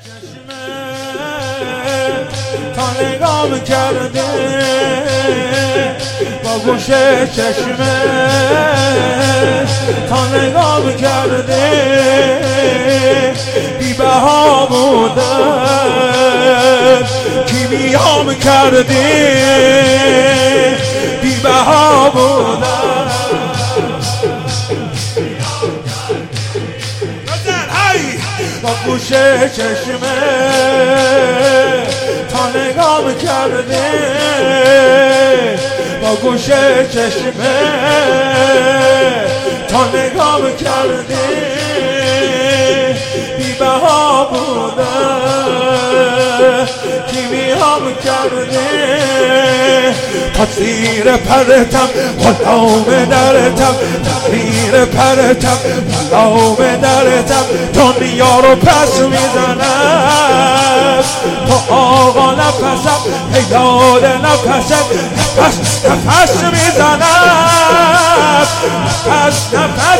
تا نگام کرده با گوش چشمه تا نگام کرده بی بها بودن کیمیام کرده بی بها بودن با گوش چشمه تا نگام کرده با گوش چشمه تا نگام کرده بی بها بودن کیمیام کرده تا زیر پرتم غلام درتم تغییر پرتم غلام درتم دنیا رو پس میزنم تا آقا نفسم پیاد نفسم نفس میزنم نفس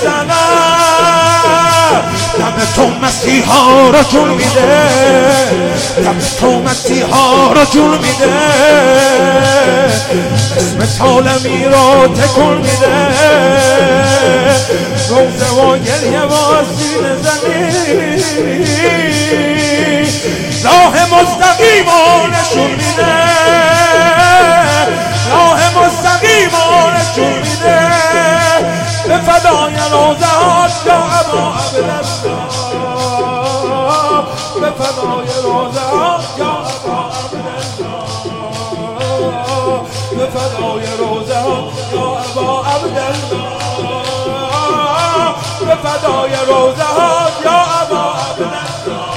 میزنم دم تو مسیحا رو جون میده دم تو مسیحا رو جون میده اسم طالمی رو تکون میده روزه و گریه و سینه زمین راه مستقیم رو نشون میده راه مستقیم رو نشون میده به فدای روزه ها یا ابا عبدالله به فدای روزه ها یا ابا عبدالله به فدای روزه ها یا ابا عبدالله به فدای روزه ها یا ابا عبدالله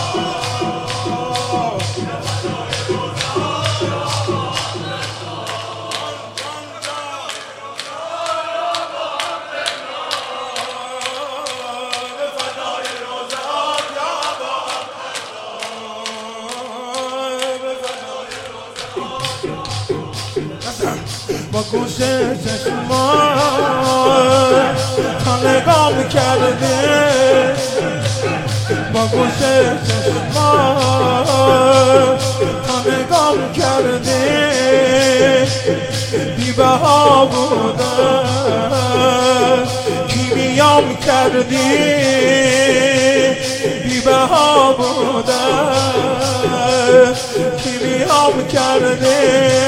با گوش چشمان تا نگام کرده با گوش چشمان تا نگام کرده بی بها بودن کیمیام کردی بی بها بودن کیمیام کرده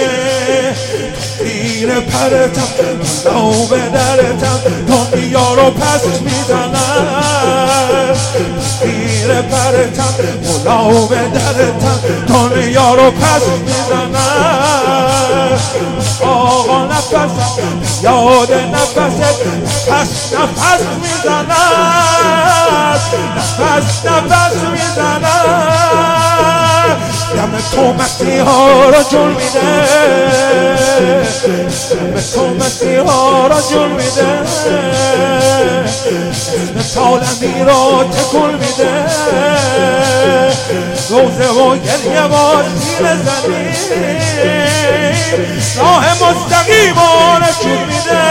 زیر پرتم غلام درتم دنیا رو پس میزنم زیر پرتم غلام درتم دنیا رو پس میزنم آقا نفسم یاد نفست نفس میزنم نفس میزنم دم تو مسیحا رو جون میده دم تو مسیحا رو جون میده اسم طالمی رو تکون میده روزه و گریه و سینه زمین راه مستقیم رو نشون میده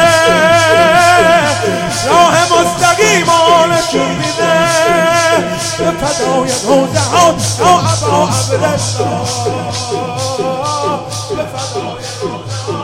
راه مستقیم رو نشون میده به فدای روزه ها یا ابا عبدالله به فدای روزه ها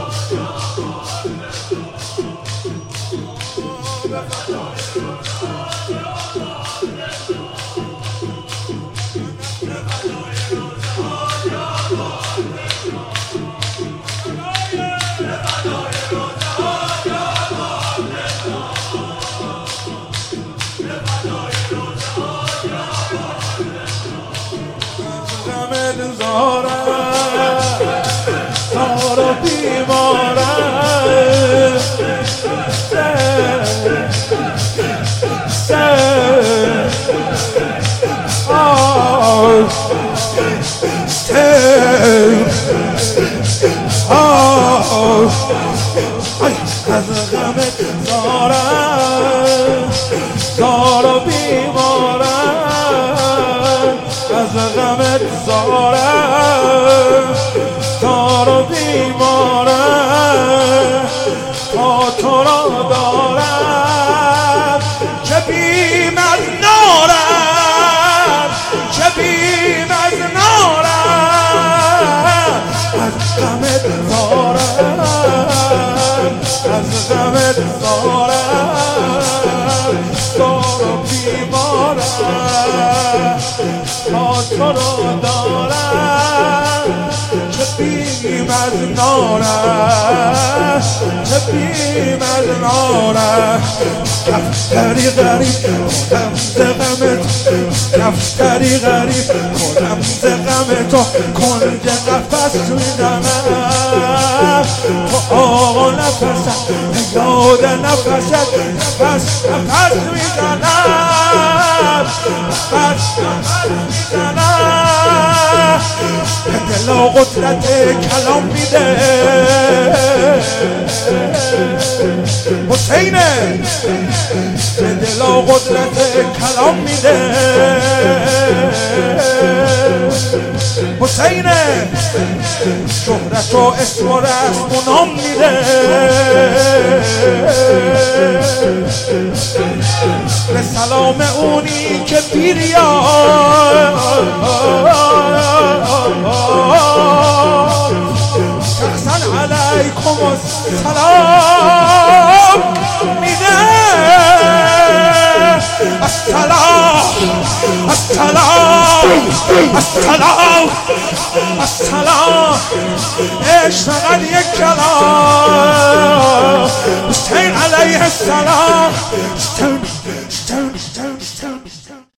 زارا بیماره از غمت زارا بیماره از غمت زارا بیماره تا تو را دارم که بیم از نارم که بیم تا تو رو دارم چه بیم از نارم چه بیم از نارم دفتری غریب خودم ز غم تو دفتری غریب خودم ز غم تو کنج قفس میزنم تو آقا نفست یاد نفست نفس نفس میزنم نفس میزنم به دل قدرت کلام میده حسینه به دل قدرت کلام میده حسینه شهرت و اسم و رسم و نام میده به سلام اونی که بیریاد شخصا علیکم السلام میده السلام السلام السلام السلام عشق فقط یک کلام حسین علیه السلام